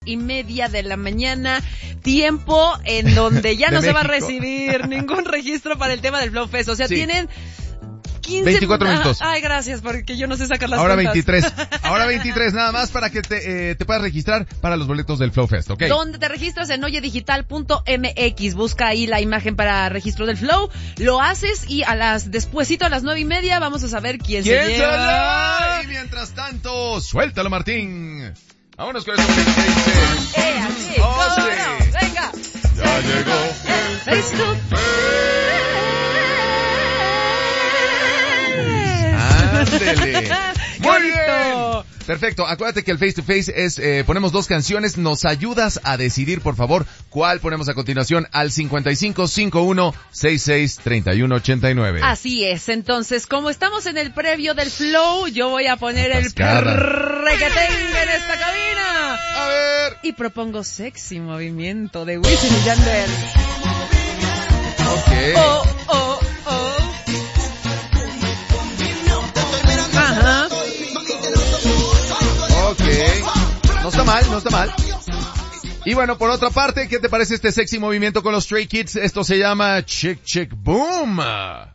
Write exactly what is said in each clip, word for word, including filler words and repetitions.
y media de la mañana, tiempo en donde ya no se va a recibir ningún registro para el tema del Flow Fest. O sea, sí. tienen quince veinticuatro minutos. Ay, gracias, porque yo no sé sacar las Ahora cuentas. veintitrés. Ahora veintitrés, nada más para que te, eh, te puedas registrar para los boletos del Flow Fest, ¿ok? Donde te registras en oye digital punto m x. Busca ahí la imagen para registro del Flow. Lo haces y a las, despuesito a las nueve y media vamos a saber quién, ¿Quién se lleva. lleva. Y mientras tanto, suéltalo, Martín. Vámonos con esto que dice. ¡Eh, así! Oh, ¡No, sí. no! ¡Venga! Ya llegó el Face to Face. ¡Ándele! ¡Muy bien! Perfecto, acuérdate que el Face to Face es, eh, ponemos dos canciones, nos ayudas a decidir, por favor, cuál ponemos a continuación al cincuenta y cinco cincuenta y uno sesenta y seis treinta y uno ochenta y nueve. Así es, entonces, como estamos en el previo del Flow, yo voy a poner Atascada. el requetengue en esta cabina. A ver. Y propongo Sexy Movimiento de Wisin y Yandel. Ok. Oh, oh, oh. Ajá. Ok. No está mal, no está mal. Y bueno, por otra parte, ¿qué te parece este sexy movimiento con los Stray Kids? Esto se llama Chick Chick Boom. Anda.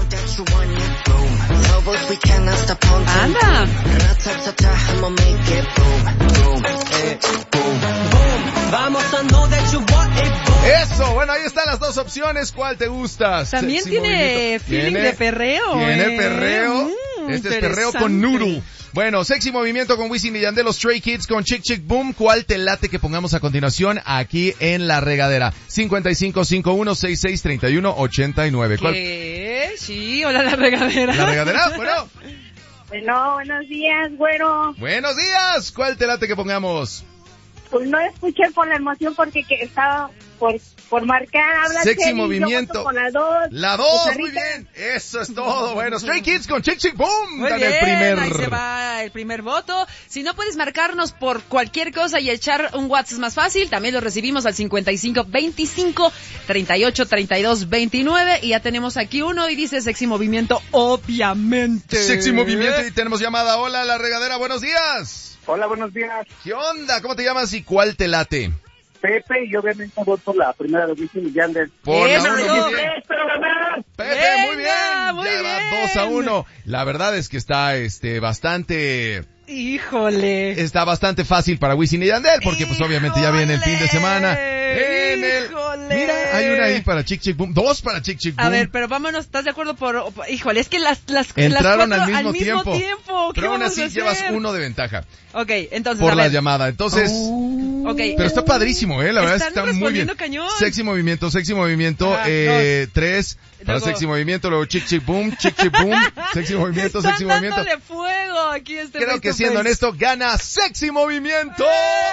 Eso, bueno, ahí están las dos opciones. ¿Cuál te gusta? También Sexy tiene movimiento. feeling ¿Tiene? de perreo. Tiene eh. perreo. Mm, este es perreo con noodle. Bueno, sexy movimiento con Wisin y Yandel, los Stray Kids con Chick Chick Boom. ¿Cuál te late que pongamos a continuación aquí en La Regadera? cincuenta y cinco cincuenta y uno sesenta y seis treinta y uno ochenta y nueve. ¿Cuál? ¿Qué? Sí, hola La Regadera. ¿La Regadera? Bueno. Bueno, buenos días, güero. Buenos días. ¿Cuál te late que pongamos? Pues no escuché por la emoción porque que estaba por por marcar. Habla Sexy Chely, movimiento. yo voto con la dos. La dos, Pues muy ahorita- bien. Eso es todo. Bueno, Stray Kids con Chick Chick Boom. Muy Dan bien, el primer. ahí se va el primer voto. Si no puedes marcarnos por cualquier cosa y echar un WhatsApp más fácil, también lo recibimos al cincuenta y cinco veinticinco treinta y ocho treinta y dos veintinueve. Y ya tenemos aquí uno y dice Sexy Movimiento, obviamente. Sexy movimiento y tenemos llamada. Hola, La Regadera, buenos días. Hola, buenos días. ¿Qué onda? ¿Cómo te llamas y cuál te late? Pepe, y obviamente voto la primera de Wisin y Yandel. Por la Eso. uno, muy bien. ¡Espero ganar! Pepe, muy bien. Venga, muy Ya va bien. dos a uno. La verdad es que está, este, bastante, Híjole. está bastante fácil para Wisin y Yandel, porque pues obviamente ya viene el fin de semana. En el, Híjole. mira, hay una ahí para Chick Chick Boom, dos para Chick Chick Boom. A ver, pero vámonos, ¿estás de acuerdo por, por- híjole, es que las, las, Entraron las cuatro al mismo tiempo. tiempo. ¿Qué Pero aún vamos así a llevas hacer? uno de ventaja Ok, entonces, por a la ver. llamada. Entonces, Ok. pero está padrísimo, eh, la verdad es que Están está muy bien. respondiendo cañón. Sexy movimiento, sexy movimiento, Ajá, eh, tres para Luego- sexy movimiento, luego Chick Chick Boom, Chick Chick Boom, sexy movimiento, Están sexy movimiento. dándole fuego aquí a este Creo face que to siendo face. honesto, gana sexy movimiento.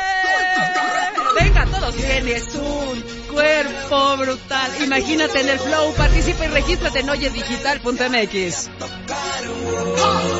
¡Eh! Venga, todos tienes un cuerpo brutal. Imagínate en el Flow, participa y regístrate en oye digital punto m x.